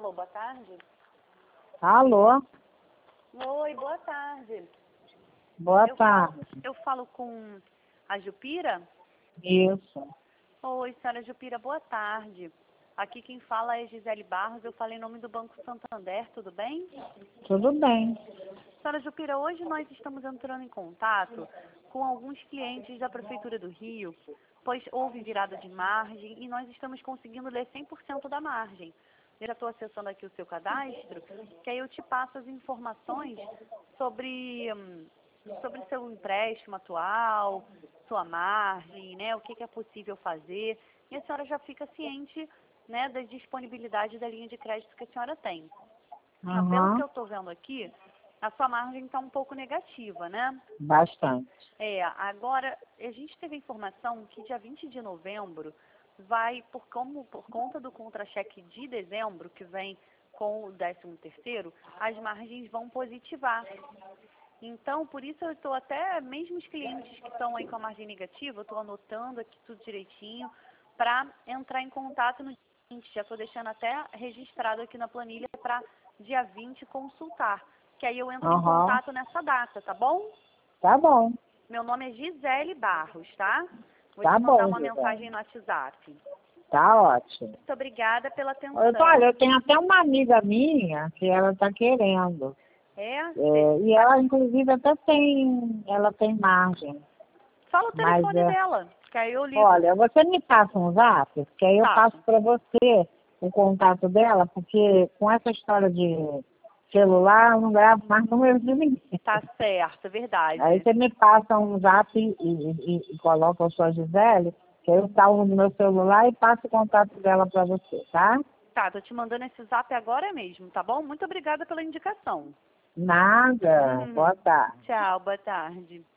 Alô, boa tarde. Alô? Oi, boa tarde. Boa tarde. Eu falo com a Jupira? Isso. Oi, senhora Jupira, boa tarde. Aqui quem fala é Gisele Barros, eu falei em nome do Banco Santander, tudo bem? Tudo bem. Senhora Jupira, hoje nós estamos entrando em contato com alguns clientes da Prefeitura do Rio, pois houve virada de margem e nós estamos conseguindo ler 100% da margem. Eu já estou acessando aqui o seu cadastro, que aí eu te passo as informações sobre seu empréstimo atual, sua margem, né, o que é possível fazer, e a senhora já fica ciente, né, da disponibilidade da linha de crédito que a senhora tem. Mas pelo que eu estou vendo aqui, a sua margem está um pouco negativa, né? Bastante. Agora, a gente teve a informação que dia 20 de novembro vai, por conta do contra-cheque de dezembro, que vem com o 13º, as margens vão positivar. Então, por isso eu estou até, mesmo os clientes que estão aí com a margem negativa, eu estou anotando aqui tudo direitinho para entrar em contato no dia 20. Já estou deixando até registrado aqui na planilha para dia 20 consultar. Que aí eu entro em contato nessa data, tá bom? Tá bom. Meu nome é Gisele Barros, tá? Vou Tá te mandar bom, uma Gisele. mensagem no WhatsApp. Tá ótimo. Muito obrigada pela atenção. Olha, eu tenho até uma amiga minha que ela tá querendo. E ela, inclusive, ela tem margem. Fala o telefone dela, que aí eu ligo. Olha, você me passa um zap, que aí eu passo para você o contato dela, porque com essa história de celular, eu não gravo mais número de ninguém. Tá certo, é verdade. Aí você me passa um zap e coloca a sua Gisele, que eu salvo no meu celular e passo o contato dela para você, tá? Tá, tô te mandando esse zap agora mesmo, tá bom? Muito obrigada pela indicação. Nada. Boa tarde. Tchau, boa tarde.